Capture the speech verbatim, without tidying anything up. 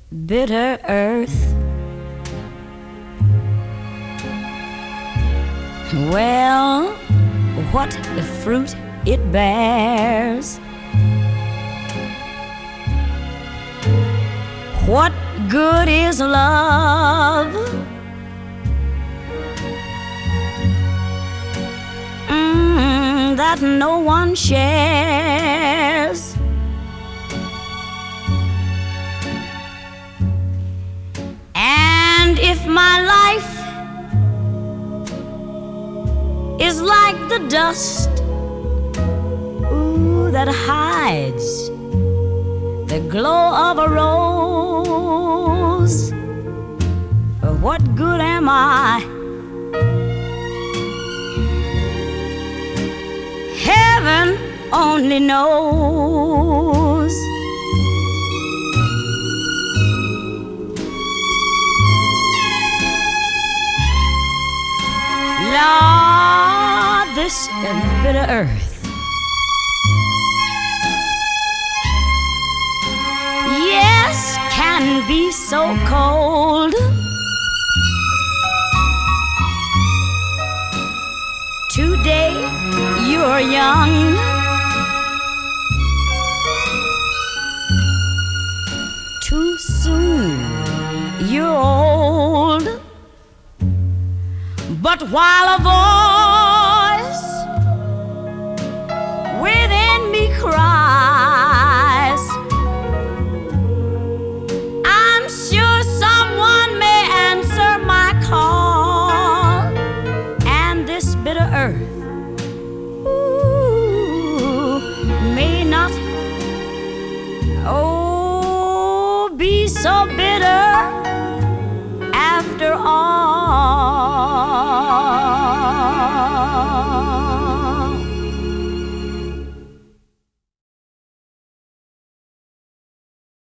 bitter earth. Well, what the fruit it bears? What good is love? Mm, that no one shares. And if my life is like the dust, ooh, that hides the glow of a rose, what good am I? Heaven only knows. Lord, this bitter earth, yes, can be so cold. Today you're young, too soon you're old. But while a voice within me cries, I'm sure someone may answer my call, and this bitter earth, ooh, may not, oh, be so bitter after all.